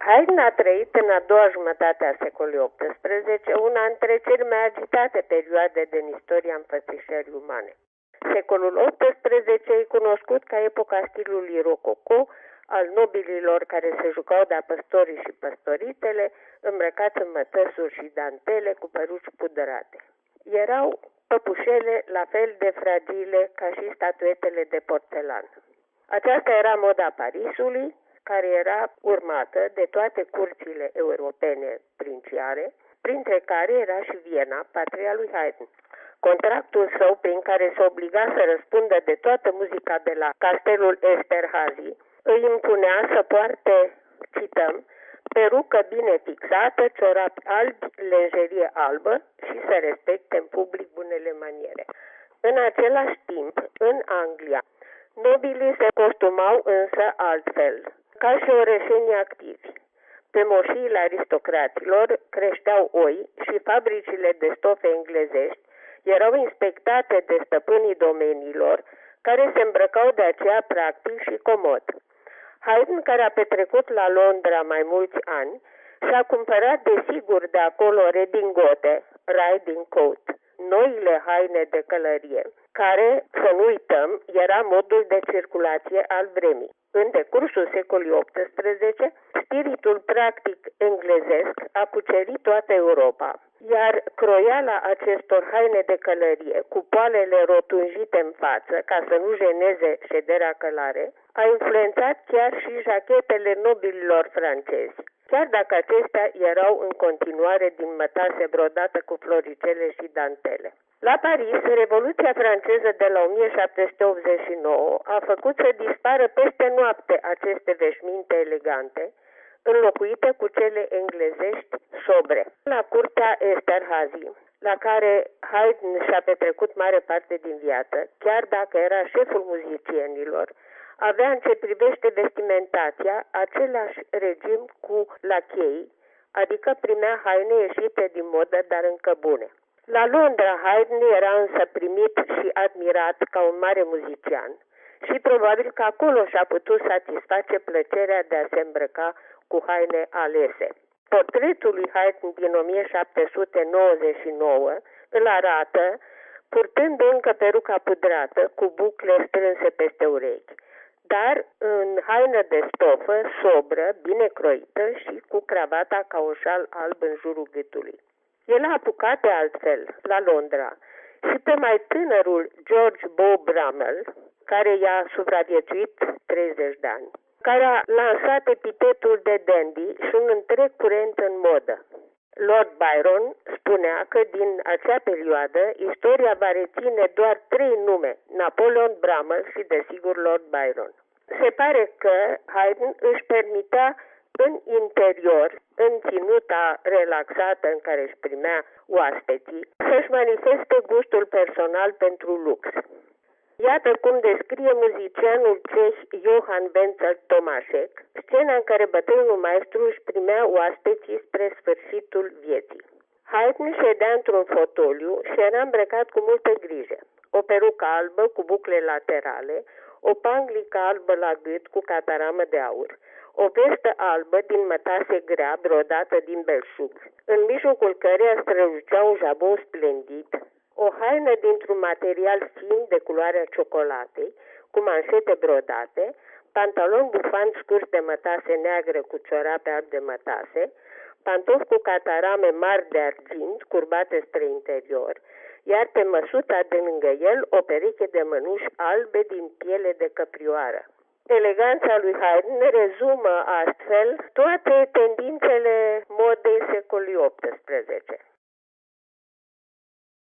Haydn a trăit în a doua jumătate a secolului XVIII, una dintre cele mai agitate perioade din istoria înfățișării umane. Secolul XVIII e cunoscut ca epoca stilului rococo, al nobililor care se jucau de-a păstorii și păstoritele, îmbrăcați în mătăsuri și dantele cu păruci pudărate. Erau păpușele la fel de fragile ca și statuetele de porțelan. Aceasta era moda Parisului, care era urmată de toate curțile europene princiare, printre care era și Viena, patria lui Haydn. Contractul său, prin care se obliga să răspundă de toată muzica de la castelul Esterhazy, îi impunea să poarte, cităm, perucă bine fixată, ciorapi albi, lenjerie albă și să respecte în public bunele maniere. În același timp, în Anglia, nobilii se costumau însă altfel, ca și orășenii activi. Pe moșiile aristocraților creșteau oi și fabricile de stofe englezești erau inspectate de stăpânii domeniilor, care se îmbrăcau de aceea practic și comod. Haydn, care a petrecut la Londra mai mulți ani, și-a cumpărat desigur de acolo redingote, riding coat, noile haine de călărie, care, să nu uităm, era modul de circulație al vremii. În decursul secolului XVIII, spiritul practic englezesc a cucerit toată Europa, iar croiala acestor haine de călărie, cu poalele rotunjite în față, ca să nu jeneze șederea călare, a influențat chiar și jachetele nobililor francezi, chiar dacă acestea erau în continuare din mătase brodată cu floricele și dantele. La Paris, Revoluția franceză de la 1789 a făcut să dispară peste noapte aceste veșminte elegante, înlocuite cu cele englezești sobre. La curtea Esterhazy, la care Haydn și-a petrecut mare parte din viață, chiar dacă era șeful muzicienilor, avea în ce privește vestimentația același regim cu lachei, adică primea haine ieșite din modă, dar încă bune. La Londra, Haydn era însă primit și admirat ca un mare muzician și probabil că acolo și-a putut satisface plăcerea de a se îmbrăca cu haine alese. Portretul lui Haydn din 1799 îl arată purtând încă peruca pudrată cu bucle strânse peste urechi, dar în haină de stofă, sobră, bine croită și cu cravata ca un șal alb în jurul gâtului. El a apucat de altfel la Londra și pe mai tânărul George Beau Brummel, care i-a supraviețuit 30 de ani, care a lansat epitetul de dandy și un întreg curent în modă. Lord Byron spunea că din acea perioadă istoria va reține doar 3 nume, Napoleon, Brummel și desigur Lord Byron. Se pare că Haydn își permitea în interior, în ținuta relaxată în care își primea oaspeții, să-și manifeste gustul personal pentru lux. Iată cum descrie muzicianul ceh Johann Wenzel Tomašek scena în care bătrânul maestru își primea oaspeții spre sfârșitul vieții. Haydn ședea într-un fotoliu și era îmbrăcat cu multă grijă. O perucă albă cu bucle laterale, o panglică albă la gât cu cataramă de aur, o vestă albă din mătase grea brodată din belșug, în mijlocul căreia strălucea un jabon splendid, o haină dintr-un material fin de culoarea ciocolatei, cu manșete brodate, pantaloni bufanți scurți de mătase neagră cu ciorape alb de mătase, pantofi cu catarame mari de argint curbate spre interior, iar pe măsuta de lângă el o pereche de mănuși albe din piele de căprioară. Eleganța lui Haydn rezumă astfel toate tendințele modei secolului XVIII.